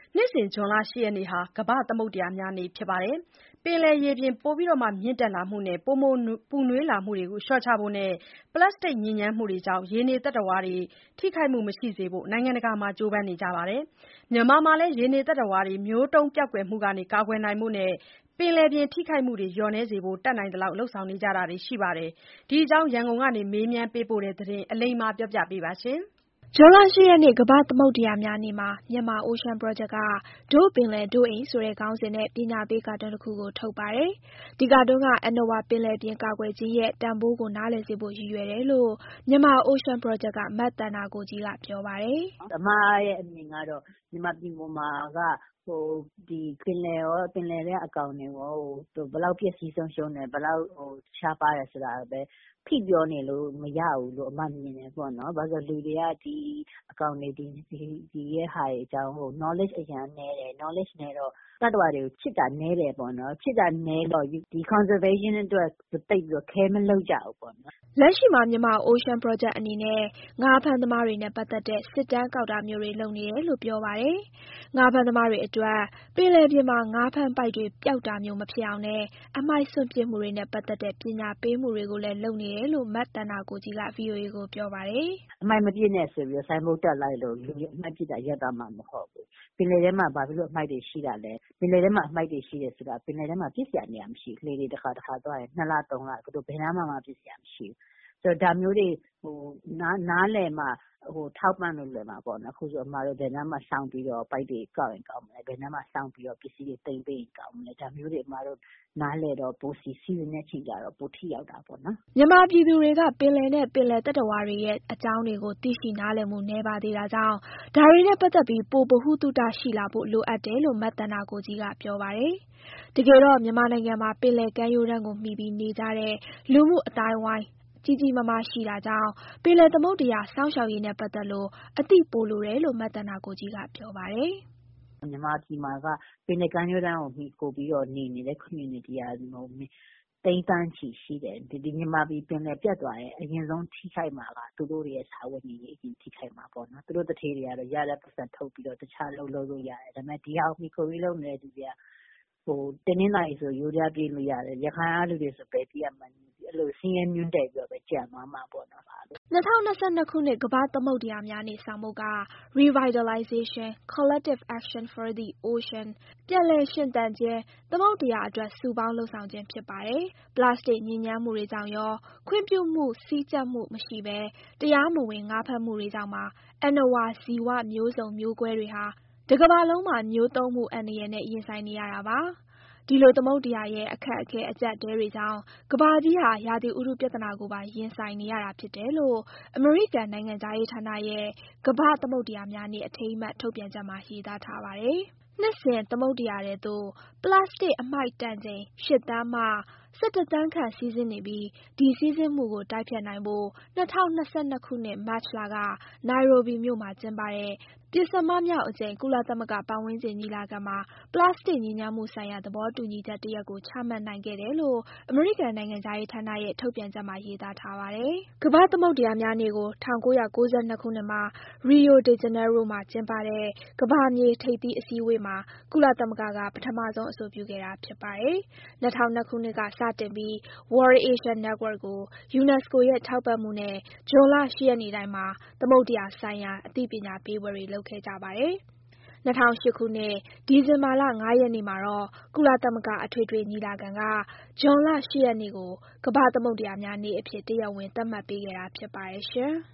နှစ်စဉ်ဇွန်လ 8 ရက်နေ့ဟာ ကမ္ဘာ့သမုဒ္ဒရာများနေ့ဖြစ်ပါတယ်။ ပင်လယ်ရေပြင်ပိုမြင့်တက်လာမှုနဲ့ ပိုမိုပူနွေးလာမှုတွေကို လျှော့ချဖို့နဲ့ ပလတ်စတစ်ညစ်ညမ်းမှုတွေကြောင့် ရေနေသတ္တဝါတွေ ထိခိုက်မှုမရှိစေဖို့ နိုင်ငံတကာမှာ ကြိုးပမ်းနေကြပါတယ်။ မြန်မာမှာလည်း ရေနေသတ္တဝါတွေ မျိုးတုန်းပျောက်ကွယ်မှုကနေ ကာကွယ်နိုင်ဖို့နဲ့ ပင်လယ်ပြင်ထိခိုက်မှုတွေ လျော့နည်းစေဖို့ တတ်နိုင်သလောက် လုပ်ဆောင်နေကြတာတွေရှိပါတယ်။ ဒီအကြောင်း ရန်ကုန်က မေးမြန်းပေးပို့တဲ့သတင်း အလိမ္မာပြောပြပေးပါမယ်။ဇွန်လ 8 ရက်နေ့ ကမ္ဘာ့သမုဒ္ဒရာများနေ့မှာ Myanmar Ocean Project က "ဒို့ပင်လယ် ဒို့အိမ်" ဆိုတဲ့ခေါင်းစဉ်နဲ့ ပညာပေးကာတွန်းတခုကို ထုတ်ပါတယ်။ ဒီကာတွန်းက အဏ္ဏဝါပင်လယ်ပြင်ကာကွယ်ခြင်းရဲ့ တန်ဖိုးကို နားလည်စေဖို့ ရည်ရွယ်တယ်လို့ Myanmar Ocean Project က မသန္တာကိုကြီးက ပြောပါတယ်။ "အမရဲ့အမြင်ကတော့ မြန်မာပြည်ပေါ်မှာကဒီပင်လယ်ထဲအကောင်တွေရောဘယ်လောက်ပျက်စီးဆုံးရှုံးတယ်ဘယ်လောက်ရှားပါးတယ်ဆိုတာပဲဖိပြောနေလို့မရဘူးလို့အမမြင်တယ်ပေါ့နော်။ဘာလို့လဲဆိုတော့လူတွေကဒီအကောင်တွေဒီရဲ့ဟာတွေအကြောင်းknowledge အရမ်းနည်းတယ်။ knowledge နည်းတော့သတ္တဝါတွေကိုချစ်တာနည်းတယ်ပေါ့နော်။ချစ်တာနည်းတော့ဒီ conservation အတွက်သိပ်ပြီးတော့ care မလုပ်ကြဘူးပေါ့နော်။ " လက်ရှိမှာ Myanmar Ocean Project အနေနဲ့ ငါးဖမ်းသမားတွေနဲ့ပတ်သက်တဲ့ စစ်တမ်းကောက်တာမျိုးတွေလုပ်နေတယ်လို့ ပြောပါတယ်။ ငါးဖမ်းသမားတွေအတွက် ပင်လယ်ပြင်မှာ ငါးဖမ်းပိုက်တွေပျောက်တာမျိုးမဖြစ်အောင်နဲ့ အမှိုက်စွန့်ပစ်မှုတွေနဲ့ပတ်သက်တဲ့ ပညာပေးမှုတွေကိုလည်း လုပ်နေတယ်လို့ မသန္တာကိုကြီးက VOA ကိုပြောပါတယ်။ "အမှိုက်မပစ်နဲ့ဆိုပြီးဆိုင်းဘုတ်တပ်လိုက်လို့လူတွေအမှိုက်ပစ်တာရပ်သွားမှာမဟုတ်ဘူး။ပင်လယ်ထဲမှာဘာဖြစ်လို့အမှိုက်တွေရှိတာလဲ။ပင်လယ်ထဲမှာအမှိုက်တွေရှိတယ်ဆိုတာပင်လယ်ထဲမှာပစ်စရာနေရာမရှိဘူး။လှေတွေတခါသွားရင်2 လ 3 လဘယ်နားမှာမှပစ်စရာမရှိဘူး။ဆိုတော့ဒါမျိုးတွေနားလည်မှထောက်ပံ့လို့လွယ်မှာပေါ့နော်။အခုဆိုအမတို့ဘယ်နားမှာစောင့်ပြီးတော့ပိုက်တွေကောက်ရင်ကောက်မလဲ။ဘယ်နားမှာစောင့်ပြီးတော့ပစ္စည်းတွေသိမ်းပေးရင်ကောင်းမလဲ။ဒါမျိုးတွေအမတို့နားလည်တော့ပိုစီစဉ်တဲ့အချိန်ကျတော့ပိုထိရောက်တာပေါ့နော်။ " မြန်မာပြည်သူတွေက ပင်လယ်နဲ့ ပင်လယ်သတ္တဝါတွေရဲ့အကြောင်းတွေကို သိရှိနားလည်မှုနည်းပါးသေးတာကြောင့် ဒါတွေနဲ့ပတ်သက်ပြီး ပိုဗဟုသုတရှိလာဖို့ လိုအပ်တယ်လို့ မသန္တာကိုကြီးက ပြောပါတယ်။ တကယ်တော့ မြန်မာနိုင်ငံမှာ ပင်လယ်ကမ်းရိုးတန်းကိုမှီပြီးနေကြတဲ့ လူမှုအသိုင်းအဝိုင်းကြီးကြီးမားမားရှိတာကြောင့် ပင်လယ်သမုဒ္ဒရာစောင့်ရှောက်ရေးနဲ့ပတ်သက်လို့ အသိပိုလိုတယ်လို့ မသန္တာကိုကြီးက ပြောပါတယ်။ "မြန်မာပြည်မှာကပင်လယ်ကမ်းရိုးတန်းကိုမှီခိုပြီးတော့နေနေတဲ့ community ကသိန်းသန်းချီရှိတယ်။ဒီမြန်မာပြည်ပင်လယ်ပျက်သွားရင်အရင်ဆုံးထိခိုက်မှာကသူတို့တွေရဲ့စားဝတ်နေရေးအရင်ထိခိုက်မှာပေါ့နော်။သူတို့သူဌေးတွေကတော့ရတဲ့ပိုက်ဆံထုတ်ပြီးတော့တခြားအလုပ်လုပ်လို့ရတယ်။ဒါပေမဲ့ဒီဟာကိုမှီခိုပြီးလုပ်နေတဲ့သူတွေကတနင်္သာရီဆိုယိုးဒယားပြေးလို့ရတယ်။ရခိုင်ကလူတွေဆိုဘယ်ပြေးရမှန်းအဲ့လိုဆင်းရဲမြွန်းတယ်ပြီးတော့ပဲကျန်သွားမှာပေါ့နော်။" 2022 ခုနှစ် ကမ္ဘာ့သမုဒ္ဒရာများနေ့ဆောင်ပုဒ်က "Revitalization: Collective Action for the Ocean" ပြန်လည်ရှင်သန်ခြင်း သမုဒ္ဒရာအတွက် စုပေါင်းလုပ်ဆောင်ခြင်းဖြစ်ပါတယ်။ ပလတ်စတစ်ညစ်ညမ်းမှုတွေကြောင့်ရော ခွင့်ပြုမှုစည်းကြပ်မှုမရှိဘဲ တရားမဝင်ငါးဖမ်းမှုတွေကြောင့်ပါ အဏ္ဏဝါဇီဝမျိုးစုံမျိုးကွဲတွေဟာ တကမ္ဘာလုံးမှာ မျိုးသုဉ်းမှုအန္တရာယ်နဲ့ ရင်ဆိုင်နေရတာပါ။ ဒီလိုသမုဒ္ဒရာရဲ့အခက်အခဲအကျပ်အတည်းတွေကြောင့် ကမ္ဘာကြီးဟာ ရာသီဥတုပြဿနာကိုပါ ရင်ဆိုင်နေရတာဖြစ်တယ်လို့ အမေရိကန်နိုင်ငံခြားရေးဌာနရဲ့ ကမ္ဘာ့သမုဒ္ဒရာများနေ့ အထိမ်းအမှတ် ထုတ်ပြန်ချက်မှာ ရေးသားထားပါတယ်။ နှစ်စဉ် သမုဒ္ဒရာထဲသို့ ပလတ်စတစ်အမှိုက်တန်ချိန် ၈ သန်းမှ ၁၁ သန်းခန့်စီးဆင်းနေပြီး ဒီစီးဆင်းမှုကိုတိုက်ဖျက်နိုင်ဖို့ ၂၀၂၂ ခုနှစ် မတ်လက နိုင်ရိုဘီမြို့မှာကျင်းပတဲ့ ပဉ္စမမြောက်အကြိမ် ကုလသမဂ္ဂပတ်ဝန်းကျင်ညီလာခံမှာ ပလတ်စတစ်ညစ်ညမ်းမှုဆိုင်ရာ သဘောတူညီချက်တရပ်ကို ချမှတ်နိုင်ခဲ့တယ်လို့ အမေရိကန်နိုင်ငံခြားရေးဌာနရဲ့ ထုတ်ပြန်ချက်မှာ ရေးသားထားပါတယ်။ ကမ္ဘာ့သမုဒ္ဒရာများနေ့ကို ၁၉၉၂ ခုနှစ်မှာ Rio de Janeiro မှာကျင်းပတဲ့ ကမ္ဘာမြေထိပ်သီးအစည်းအဝေးမှာ ကုလသမဂ္ဂက ပထမဆုံးအဆိုပြုခဲ့တာဖြစ်ပါတယ်။ ၂၀၀၂ ခုနှစ်ကစတင်ပြီး World Ocean Network ကို UNESCO ရဲ့ထောက်ပံ့မှုနဲ့ ဇွန်လ 8 ရက်နေ့တိုင်းမှာ သမုဒ္ဒရာဆိုင်ရာ အသိပညာပေးပွဲတွေ လုပ်ခဲ့ကြပါတယ်။ ၂၀၀၈ ခုနှစ် ဒီဇင်ဘာလ ၅ ရက်နေ့မှာတော့ ကုလသမဂ္ဂအထွေထွေညီလာခံက ဇွန်လ 8 ရက်နေ့ကို ကမ္ဘာ့သမုဒ္ဒရာများနေ့အဖြစ် တရားဝင်သတ်မှတ်ပေးခဲ့တာဖြစ်ပါတယ်ရှင်။